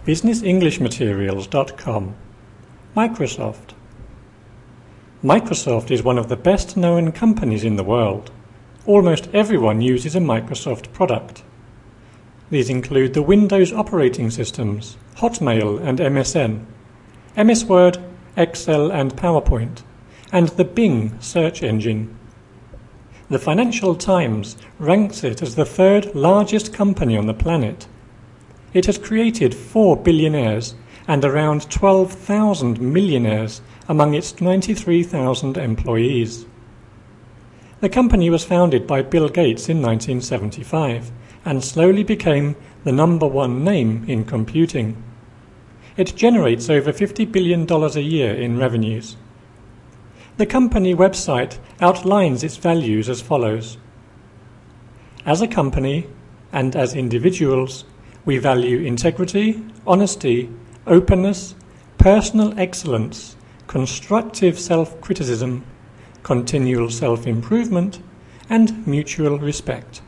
BusinessEnglishMaterials.com. Microsoft. Microsoft is one of the best-known companies in the world. Almost everyone uses a Microsoft product. These include the Windows operating systems, Hotmail and MSN, MS Word, Excel and PowerPoint, and the Bing search engine. The Financial Times ranks it as the third largest company on the planet. It has created 4 billionaires and around 12,000 millionaires among its 93,000 employees. The company was founded by Bill Gates in 1975 and slowly became the #1 name in computing. It generates over $50 billion a year in revenues. The company website outlines its values as follows. As a company and as individuals, we value integrity, honesty, openness, personal excellence, constructive self-criticism, continual self-improvement, and mutual respect.